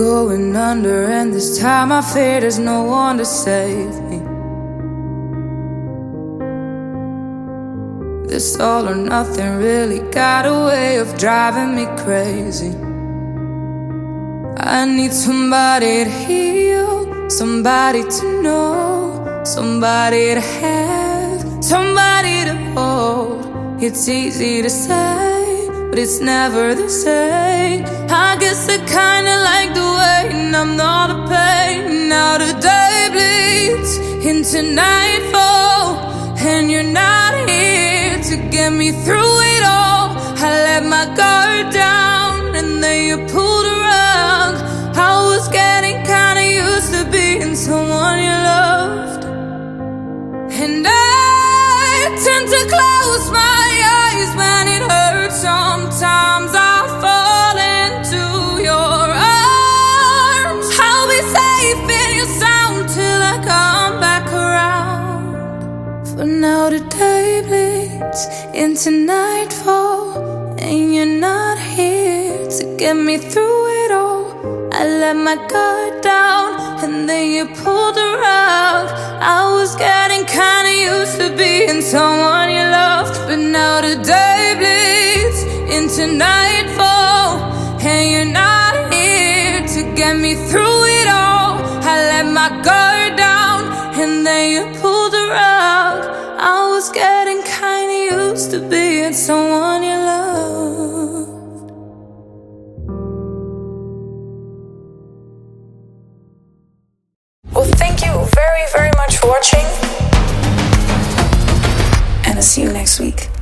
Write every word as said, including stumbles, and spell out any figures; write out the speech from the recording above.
going under, and this time I fear there's no one to save me. This all or nothing really got a way of driving me crazy. I need somebody to heal, somebody to know, somebody to have, somebody to hold. It's easy to say, but it's never the same. I guess I kinda like the way I'm not a pain. Now the day bleeds into nightfall, and you're not here to get me through it all. I let my guard down, and then you pulled a rug. I was getting kinda used to being someone you loved, and I tend to close my eyes when it hurts. Sometimes I fall into your arms. I'll be safe in your sound till I come back around. For now the day bleeds into nightfall, and you're not here to get me through it all. I let my guard down, and then you pulled the rug. I was getting kinda used to being someone you loved, but now the day bleeds into nightfall, and you're not here to get me through it all. I let my guard down, and then you pulled the rug. I was getting kinda used to being someone you loved. Well, thank you very, very much for watching, and I'll see you next week.